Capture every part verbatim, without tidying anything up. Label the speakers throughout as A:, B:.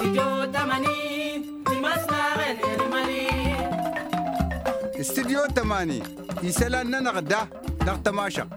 A: استديو تماني يسألنا نغدا نغتماشا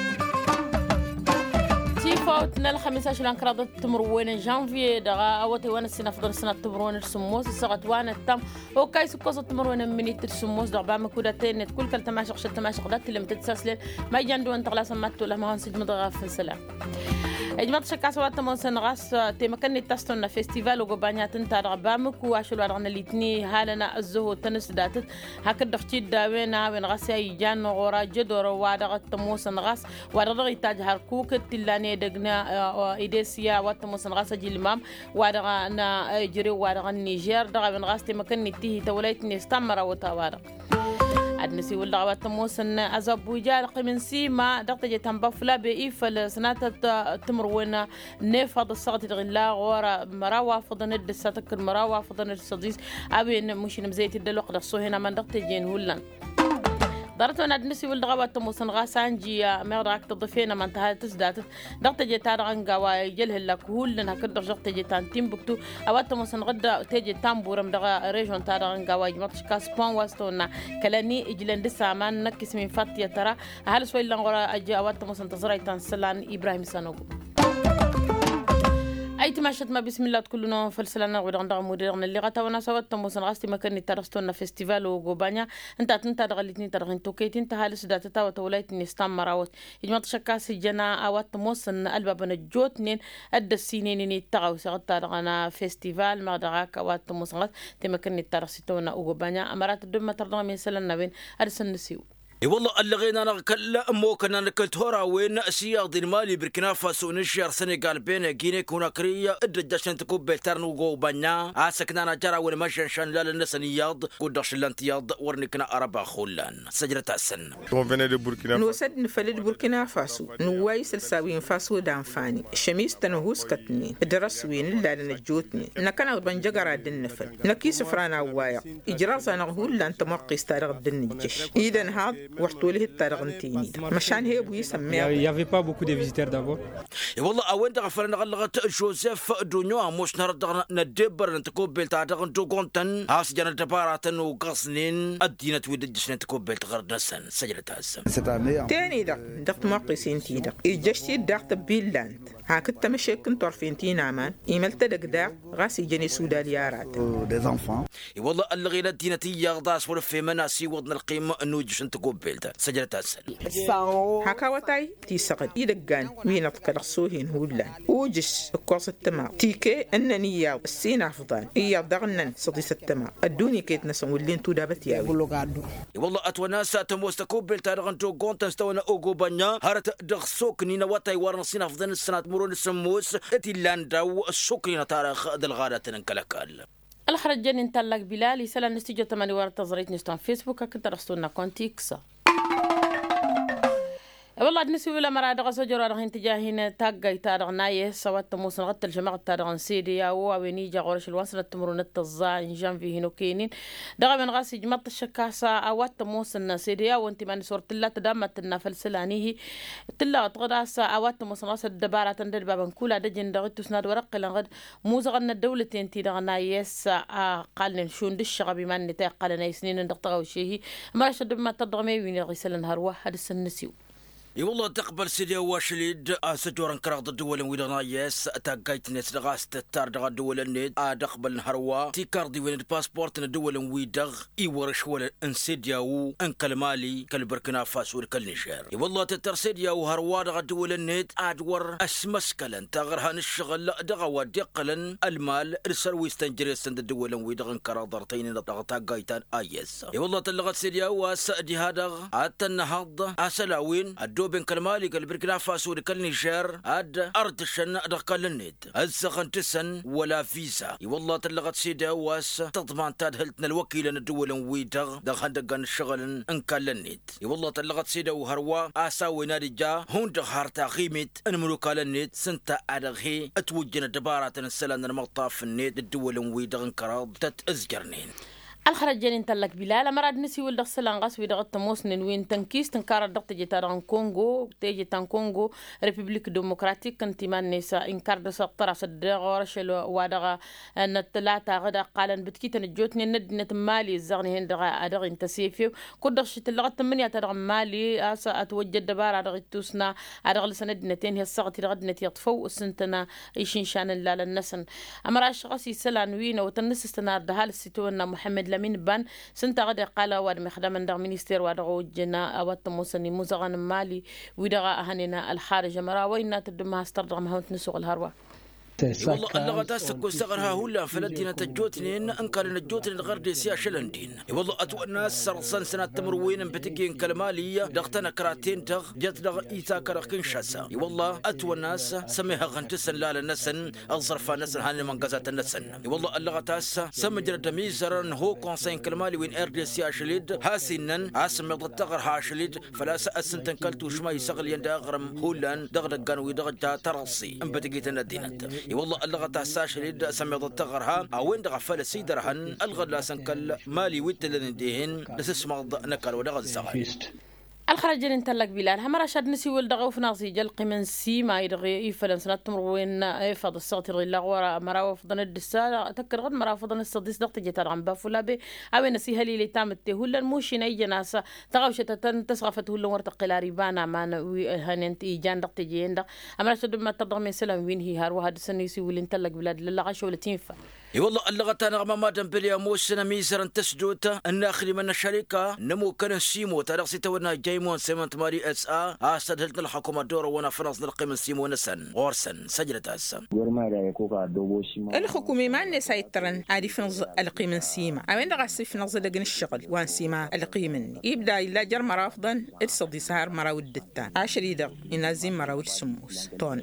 B: تيفوت نال خمسة عشر انقراض تمروين جانفي دغا اوتي وانا السنه فضل سنه تمروين السموس السغت وانا التم وكاي سكوس تمروين مني السموس دغ بام كودتين كل كل تماشق شت تماشق دات اللي متتسلسل ما يجندو انت غلا سمعتو لما هنسج مدغا في السلام اجمعت شكا سوات تمون سنغاس تمكنني تستون فيستيفال وغبانيا تنتا دغ بامك واشلو رغنا ليتني هالنا الزهو تنس داتت هكا دختي داوينا وين غاسي يجان غورا جدور وادغ تموس نغاس ودغ يتاج هركوك تلاني دغنا ايديسيا واتموس نغاس جيلمام وادغ نا جري وادغ النيجر دغ بن غاس تمكنني تي تولايتني استمر وتوارا أدنسي ولا غوات موسن أزاب وجال قمن سيما دقتي تنبفلا بإيف السنة تمرونا نفض الصغت الغلا غورا مراوا فضن الدساتك المراوا فضن الصديس أبين مش نمزيت الدلوق دقصو هنا من دقتي جين هولن دارتو ندنسي ولا غوات موسن غاسانجي مراك تضفينا من تها تزدات دقتي تارغن غوا جله لك هولن هكذا دقتي تان تيمبكتو أوات موسن غدا تيجي تامبورم دغا ريجون تارغن غوا جمعتش كاس بون واستونا كلاني إجلن دسامان نكس من فاتية ترى هل سوي لنغرا أجي أوات موسن تزرعي تنسلان إبراهيم سانوغو أي تماشت ما بسم الله كلنا فلسلنا ودغنا مديرنا اللي غتاونا سوات موسن غاستي مكاني ترستونا فيستيفال وغوبانيا انت انت دغلتني ترغين توكيت انت هالس دات تاو تولايت نستام مراوت يجمع تشكاس جنا اوات موسن البابنا جوتنين اد السنين ني تاو سغت دغنا فيستيفال ما دغاك اوات موسن غاست تمكنني ترستونا وغوبانيا امارات دم ترضى من سلنا بين ارسن نسيو
C: اي والله اللغينا انا كلا مو كنا نكلت هورا وين سياق دين مالي بركنا فاسو نشير سنغال بين غيني كوناكريا ادجاشن تكوب بيترن وغو بانيا اسكنا انا جرا وين ماشن شان لا النسنياض قداش لانتياض ورنكنا اربع خولان سجلة السن
D: نو سد نفلد بوركينا فاسو نواي سلساوين فاسو دانفاني شميس تنهوس كتني درس وين لا نجوتني نكنا بنجغرا دن نفل نكيس فرانا وايا اجراس انا هول لان تمقي استارغ دن الجيش اذا هذا وحطوله التارغنتيني مشان هي ابوي سميها
E: il y avait pas beaucoup de visiteurs d'abord
C: والله اوين دغفرنا غلغت جوزيف دونيو مش نرد ندبر نتكوب بيلتا دغنتو كونتن هاس جنا دباراتن وقصنين ادينا تودجش نتكوب بيلت غردسن سجلت هسه
D: تاني دا دقت موقسين تي دا اجشتي دقت بيلاند هاكت مشيكن طرفينتين عمان ايملت دقداق غاسي جني سوداليارات
A: des enfants
C: والله اللغينا دينتي يغداس ولا في مناسي وضن القيمه انه جش نتكوب بيلتا سجلت هسه
D: هاكا وتاي تي سقط يدقان مين تقرصوهن هولان وجش القوس التمام تيكي انني يا السين افضل هي ضغنن صديس التمام ادوني كيت نسون ولين تو دابت يا
C: والله اتوناسا تموستكوب بيلتا دغنتو كونتن استونا اوغو بانيا هرت دغسوك نينا وتاي ورنسين افضل السنه مرون السموس اتي لانداو السكرين تاريخ دلغاده نكلكال
B: الخرج جن تلق بلال يسال نستيجو تماني ورا تزريت نستون فيسبوك كنت رستونا كونتيكسا والله نسوي ولا مرة دغ سجرا رهين تجاهين تاجي تارغ نايه سوات موسن غت الجماعة تارغ سيديا وويني جاغورش الوصلة تمرون التزا إن جام فيه نوكينين دغ من غاس جماعة الشكاسة أوات موسن سيديا وانت من صورة الله تدامت النفل سلانيه تلا تغراسة أوات موسن غاس الدبارة تندر بابن كولا دجن دغ تسناد ورق لنغد موزغنا الدولة تنتي دغ نايس قال شون دش غبي من نتاق قال نايسنين دغ تغو شيء ما شد ما تضغمي وين غيسلن هروه هذا السنسيو
C: اي والله تقبل سيدي واشليد سجورا كراغ الدول ويدغنا يس تاقايت نت دغاست تار دغ الدول النت ادقبل هروا تي كاردي وين الباسبورت الدول ويدغ اي ورش ولا انسيدياو ان كالمالي كالبركنا فاسو كالنيجر اي والله تترسيدياو هروا دغ الدول النت ادور اسمسكلن تغرهن الشغل دغ ودقلن المال السروي استنجري سند الدول ويدغ كراغ درتين دغ تاقايتان ايس اي والله تلغت سيدياو سادي هذا حتى النهضه اسلاوين بين كلمالي كالبركنا فاسو كالنيجر اد اردشن دقل النت السخن تسن ولا فيزا والله تلغت سيدا واس تضمن تاد هلتنا الوكيل الدول ويدغ دخن دقن الشغل ان كالنت والله تلغت سيدا وهروا اساوي نادجا هون دغار تاخيمت ان ملوك النت سنت ادغي اتوجن دبارات السلان المطاف النت الدول ويدغ انكراض تتازجرنين
B: الخرج جاني نتلك بلال مراد نسي ولد سلان غاس ويدا غتموس نوين تنكيس تنكار دقت جيتاران كونغو تيجي تان كونغو ريبوبليك ديمقراطيك كنتيمان نيسا انكار دس طرف الدغور شلو وادغا ان الثلاثه غدا قالن بتكي تنجوتني ند نت مالي الزغني هندغا ادغ انت سيفي كدغش تلغت من يتدغ مالي اسا اتوجد دبار ادغ توسنا ادغ لسند نتين هي الصغت غد نت يطفو سنتنا ايشين شان لا للنسن امراش غاسي سلان وين وتنس استنار دهال السيتونا محمد من بان سنتا غدا قال واد مخدم ندغ مينستير وادغو جنا اوت موسني مزغن مالي ويدغا هنينا الخارج مراوينا تدمها استردغ مهوت نسوق الهروه
C: والله اللغة تاسكو سغرها هولا فلدينا تجوتنين انكار نجوتنين الغردي سيا شلندين والله اتو الناس سرسن سنة تمروين بتجين كلمالية دغتنا كراتين دغ جت دغ ايتا كرقين شاسا والله اتو الناس سميها غنتسن لا لنسن الظرفة نسن هاني منقزات النسن والله اللغة تاسا سمجر دميزرن هو كونسين كلمالي وين اردي سيا شليد هاسينن عاسم يضطغر هاشليد فلا سأسن تنكلتو شما يسغل يندغرم هولان دغ دغان ويدغ ترصي ام بتجيت الدينت والله اللغة تاساش ليد سمي ضتغرها أوين دغ فلسي درهن الغلا سنكل مالي ويتلن ديهن لسسمع نكال ودغ الزغل
B: الخرج نتلك بلال همرا شاد نسي ولد غوف ناصي جل قمن سي ما يدغي يفلن سنة تمروين يفض الصوت يغي لغورا مرا فضن الدسالة تكر غد مرا فضن الصديس دغت جيت عم بافولا بي أوين نسي هلي اللي تامت هولا موشي نيجي ناسا تغوشة تسغفت هولا ورتق لاريبانا ما هننت إيجان دغت جين دغ همرا شاد ما تضغ من سلام وين هي هارو هاد السنيسي ولي نتلك بلاد للغا شو تنفع
C: اي والله اللغة تانا ما دمبليا موسنا ميزر تسجوتا الناخلي من الشركة نمو كان سيمو ترقسي تونا جايمون سيمنت ماري اس ا استدلت الحكومة دور وانا فرنسا نلقي سيمو نسن غورسن سجلت هسه
D: الحكومة ما الناس يترن عارف نز القي من سيما اوين دغ سيف نز لقن الشغل وان سيما القي مني يبدا الا جر مرافضا اتصدي سهر مرا ودتا عشري دغ ينازم مرا والسموس طون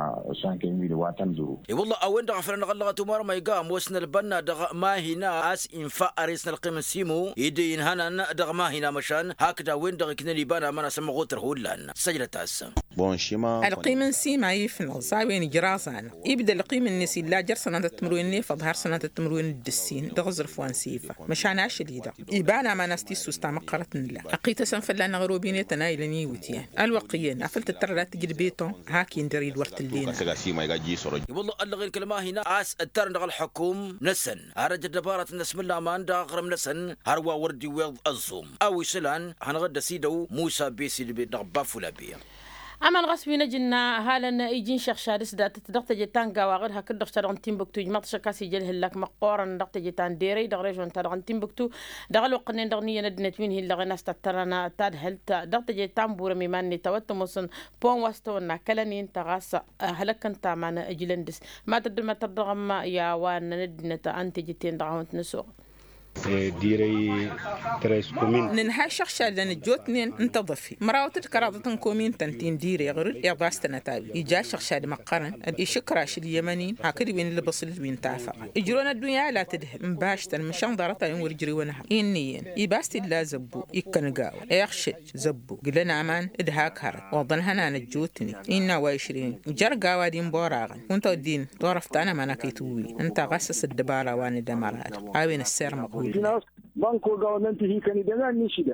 C: اي والله اوين دغ فرن غلغتو مار ما يقام وسن البنا دغ ما هنا اس انفا اريسنا القيم سيمو يدين هنا دغ ما هنا مشان هكذا وين دغ كنا ليبانا ما نسمع غوتر هولان سجلت هسه
F: بون شيما
D: القيم سيما يفنل صاوين جراسان يبدا القيم النسي لا جر سنه التمرين فظهر سنه التمرين الدسين دغزر فوان سيفا مشان عاش ليدا يبانا ما نستي سوستا مقرت لا اقيت سنفلان غروبين تنايلني وتيان الوقيين افلت الترات تجي بيتون هاكي ندري ورت الليل
C: والله اللغ الكلمه هنا اس الترن دغ الحكوم نسن هرج دبارة نسم الله ما داغرم نسن هروا وردي ويض الزوم او سلان هنغد سيدو موسى بيسي دغباف ولا بيا
B: أما الغسبي نجنا هالا يجين شيخ شارس دات تدقت جتان قواغر هكذا دغتان تيمبكتو جمعت شكاسي جل هلاك مقارن دغت جتان ديري دغريجون تدغن تيمبكتو دغل وقنين دغنية ندنت مين هي اللي غناس تترنا تاد هلت دغت جتان بورا ميماني توتموسن بون واستونا كلانين تغاسا هلك انت معنا اجلندس ما تدر ما تدغم يا وان ندنت انت جتين دغون تنسوق
E: ديري تريس كومين
D: ننها شخص لان جوتنين انتظفي مراوت كرادة كومين تنتين ديري غير يغاستنا تابي يجا شخص مقارن يشكراش اليمنين هكذا وين اللي بصل وين تعفى يجرون الدنيا لا تدهل مباشرة مشان ضرطة يوم ورجري ونها ينين يباستي لا زبو يكنقاو يخشج زبو قلنا عمان ادهاك هرد وظنها انا جوتني إنا وعشرين جرقا وادين بوراغن وانتو الدين طورفت انا ما نكيتوي انت غسس الدبارة واني دمارات عاوين السير مقبول
G: banko government hi kani daga ni shida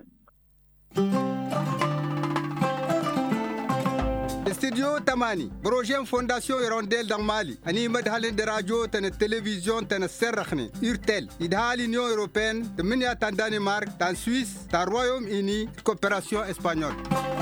A: استديو تماني بروجين فونداسيون يرونديل دان مالي اني مدهالين دراجو تن التلفزيون تن السرخني يرتل يدهالي نيو اوروبيان تمنيا تان دانمارك تان سويس تان رويوم اني كوبيراسيون اسبانيول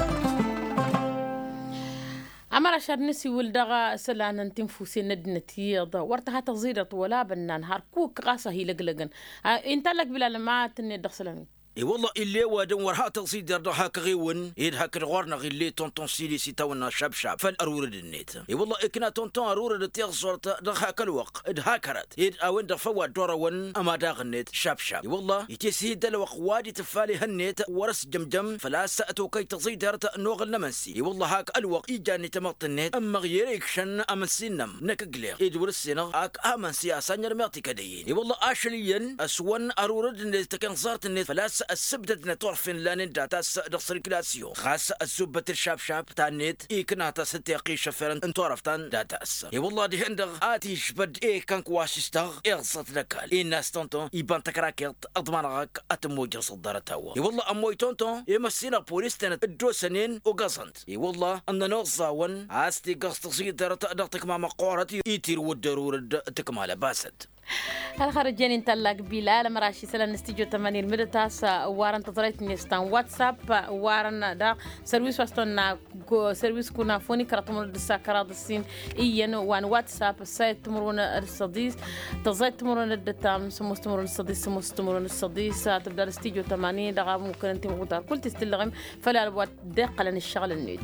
B: أمر شر نسي ولدغا سلان انتم فوسين ندنتيض ورتها تزيدة ولا بنان هاركوك غاسة هي لقلقن انت لك بلا لما تني دخسلامي
C: اي والله اللي وادن ورها تصيد يرضها كغيون يدها كغورنا غي اللي طونطون سيلي سيتاونا شاب شاب فالارورد النيت اي والله اكنا طونطون ارورد تيغصورت دخها كالوق ادها كرت يد اوين دفوا دورون اما داغ النيت شاب شاب اي والله يتسيد الوق وادي تفالي هالنيت ورس جمجم فلا ساتو كي تصيد يرت نوغل نمنسي اي والله هاك الوق يجاني تمط النيت اما غيريك شن امن سينم نكقليغ يدور السينغ اك امن سياسه نرميتي كدين اي والله اشليا اسون ارورد النيت كان صارت النيت فلا خاص السبدة نتورفين لان داتاس دغسريكلاسيون خاص السبة الشاب شاب تانيت إيه كنا تستيقي شفرن انتورفتان داتاس إيه والله دي هندغ آتي شبد إيه كان كواشستغ إغصت لكال إيه ناس تونتون يبان تكراكيط أضمانغاك أتموجر صدارتاوا إيه والله أموي تونتون يمسينا بوليس تنت الدو سنين وقصنت إيه والله أن نغصاون عاستي قصت صيدر تقدرتك مع مقورتي إيتير والدرور تكمال باسد
B: الخرجين انتلاق بلا لما راشي سلا نستيجو تماني المدتاس وارن تطريت نيستان واتساب وارن دا سيرفيس واستون سيرفيس كنا فوني كراتمر دسا كراد السين ايان وان واتساب سايت تمرون الصديس تزايد تمرون الدتام سموس تمرون الصديس سموس تمرون الصديس تبدا نستيجو تماني دا ممكن انت مقدار كل تستلغم فلا الوقت دقه لن الشغل النيت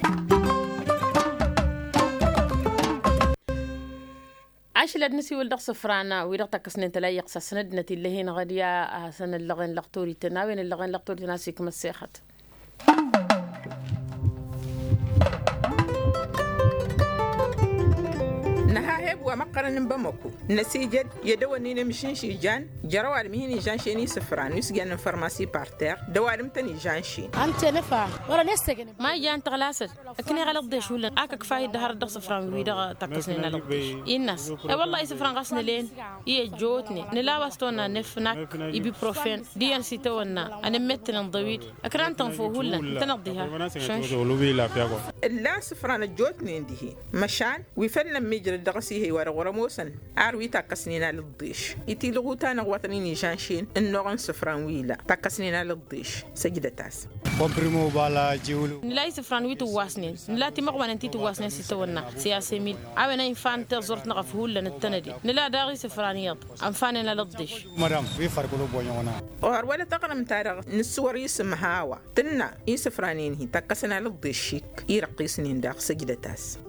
B: عاش لدنسي ولدق صفرانا ويدق كسنين تلا يقصى سندنتي اللي هي غاديا سن اللغين لقطوري تناوين اللغين لقطوري ناسي كما السيخت
D: نهاهب ومقرن بمكو نسيجد يدوني نمشين شيجان جروا المهني جان شيني سفران يسجن فارماسي بارتير دوالم تاني جان شين
B: انت نفع ورا نسجن ما جان تغلاسد لكني غلط ديش ولا اك كفايه دهر دق صفران ويدا تكسنين لقديش الناس اي والله صفران غسن لين هي جوتني نلاوستونا نفنك يبي بروفين دي ان سي تونا انا متن ضويد اكران تنفوهلا تنضيها
D: لا صفران جوتني عندي مشان ويفلم ميجر الدغسي هي ورا ورا موسن عروي تاكسنينا للضيش يتي لغوتانا وطنيني جانشين النغن صفران ويلا تاكسنينا للضيش سجدة تاس
E: كومبريمو بالا جيولو
B: نلاقي صفران ويتو واسنين نلاقي مغوان انتي تواسنين سيتونا سياسي ميل عاونا ينفان تزورت نغفهول لنتندي نلا داغي صفرانيات انفاننا للضيش
E: مدام ويفرقلو بونيونا
D: اور ولا تقرم تارغ نسور يسم هاوا تنا يسفرانين هي تاكسنا للضيش شيك يرقي سنين داغ سجدة تاس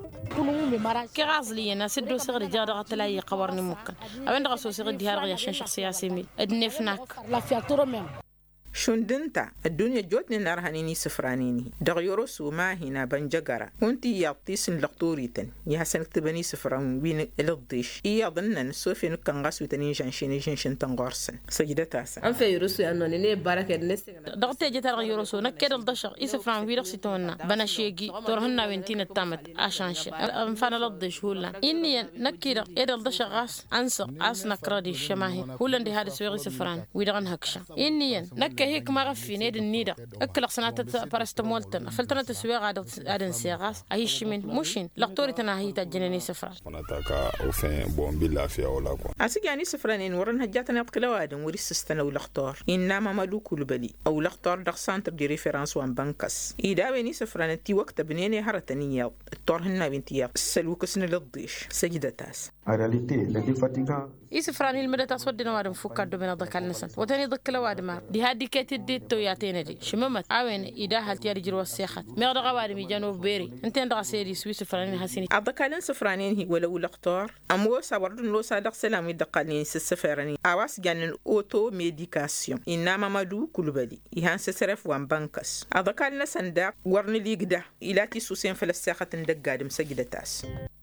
D: كغازلي انا سدو صغر جاره تلاقي قورني ممكن ابن راسو صغر ديار عشان شخصيه سيمي ادنفناك لا فياتورو ميم شندنتا الدنيا جوتني نارهانيني سفرانيني دغيورو سوما هنا بنجغرا كنتي يعطيس لقطوريتن يا حسن تبني سفران وين الضيش يا ظنن سوفي نكن غاسو تني جانشين جانشين تنغورسن سجدتاس
F: ان في يروسو انو ني بركه نس
B: دغتي جت يوروسو نكد الدشق يسفران ويرق سيتونا بنا شيغي تورهنا وينتين التامت عشانش انفان الضيش هولا اني نكير اد الدشق غاس انس اسنا كرادي الشماهي هولا دي هذا سويغي سفران ويدغن هكشا اني نك هيك ما غفي نيد النيدا اكل سنات باراستامولتن فلتنا تسويغ عاد ادن سيغاس ايش من مشين لقطوري تناهي تجنني سفر
H: ونتاكا وفين بون بالله في ولا كو
D: اسيغاني سفرانين ورن هجاتنا قلوادن وريسستنا ولقطور انما مالو كل بلي او لقطور دغ سانتر دي ريفيرانس وان بانكس ايدا ويني سفرانتي وقت بنيني هرتنيا الطورهن بنتيا سلوكسن للضيش سجدتاس
I: رياليتي الذي فاتيغا
B: يسفراني المدى تصودنا وادم فكادو بين ضكال نسن وتاني ضك لواد مار دي هادي كتدي تو ياتينا دي شممت عاون ايدا هالتي يجر وسيخات ميغ غواد مي جنوب بيري انت ندغ سيري سويس فراني حسيني
D: الضكالن سفرانين هي ولو لقطور امو صبردن لو صادق سلامي دقالين سفراني اواس جانن اوتو ميديكاسيون انما مادو كلبلي يهان سسرف وان بانكس الضكالن سندا ورن ليغدا الاتي سوسين فلساخه دغادم سجدتاس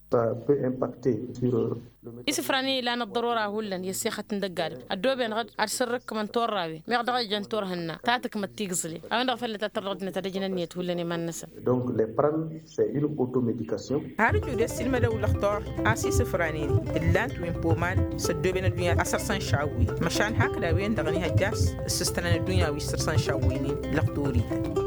D: يسفراني لان الضروره هولن يسيخه ندقال الدوبين غد ارسرك من توراوي ما يقدر جنتور هنا تاتك ما تيغزلي انا فلت تتردنا تدجنا نيت هولني ما نسى
I: دونك لي بران سي اون اوتو ميديكاسيون
D: هارجو دي سلمى دو لختور اسي سفراني اللانت وين بومان سدوبين الدنيا اسرسان شاوي مشان هكذا وين دغني هجاس سستنا الدنيا ويسرسان شاويني لختوري